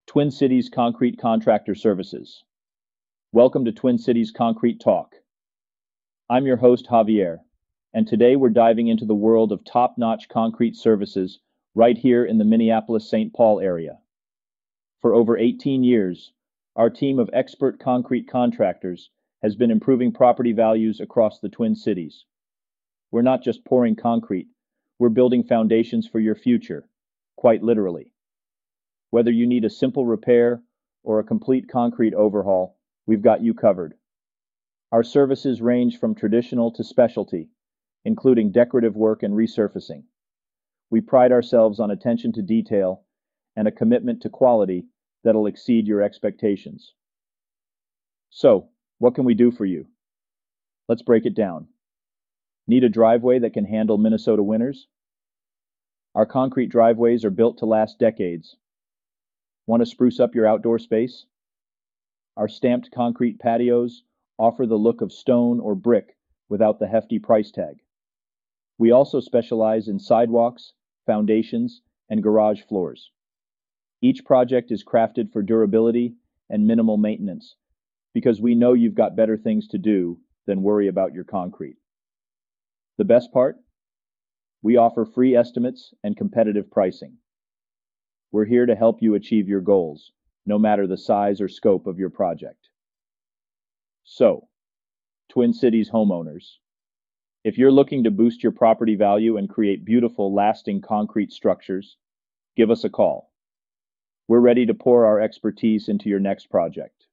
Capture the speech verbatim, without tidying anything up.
Twin Cities Concrete Contractor Services. Welcome to Twin Cities Concrete Talk. I'm your host, Javier, and today we're diving into the world of top-notch concrete services right here in the Minneapolis-Saint Paul area. For over eighteen years, our team of expert concrete contractors has been improving property values across the Twin Cities. We're not just pouring concrete, we're building foundations for your future, quite literally. Whether you need a simple repair or a complete concrete overhaul, we've got you covered. Our services range from traditional to specialty, including decorative work and resurfacing. We pride ourselves on attention to detail and a commitment to quality that'll exceed your expectations. So, what can we do for you? Let's break it down. Need a driveway that can handle Minnesota winters? Our concrete driveways are built to last decades. Want to spruce up your outdoor space? Our stamped concrete patios offer the look of stone or brick without the hefty price tag. We also specialize in sidewalks, foundations, and garage floors. Each project is crafted for durability and minimal maintenance because we know you've got better things to do than worry about your concrete. The best part? We offer free estimates and competitive pricing. We're here to help you achieve your goals, no matter the size or scope of your project. So, Twin Cities homeowners, if you're looking to boost your property value and create beautiful, lasting concrete structures, give us a call. We're ready to pour our expertise into your next project.